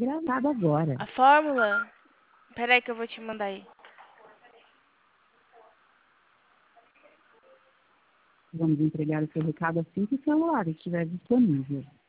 gravado agora. A fórmula? Peraí que eu vou te mandar aí. Vamos entregar o seu recado assim que o celular estiver disponível.